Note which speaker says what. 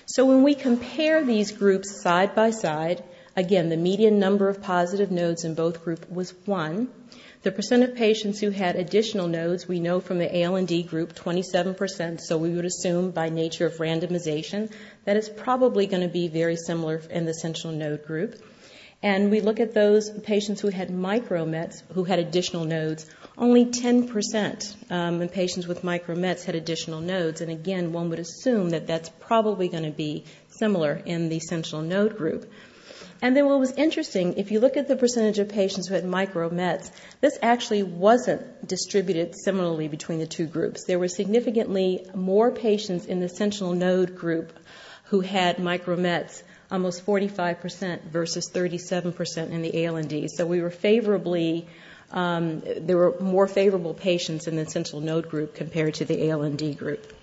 Speaker 1: So when we compare these groups side by side, again, the median number of positive nodes in both groups was 1. The percent of patients who had additional nodes, we know from the AL&D group, 27%, so we would assume by nature of randomization that it's probably going to be very similar in the sentinel node group. And we look at those patients who had micromets, who had additional nodes, only 10% in patients with micromets had additional nodes. And again, one would assume that that's probably going to be similar in the sentinel node group. And then what was interesting, if you look at the percentage of patients who had micromets, this actually wasn't distributed similarly between the two groups. There were significantly more patients in the sentinel node group who had micromets, almost 45% versus 37% in the AL&D. So we were favorably, there were more favorable patients in the sentinel node group compared to the AL&D group.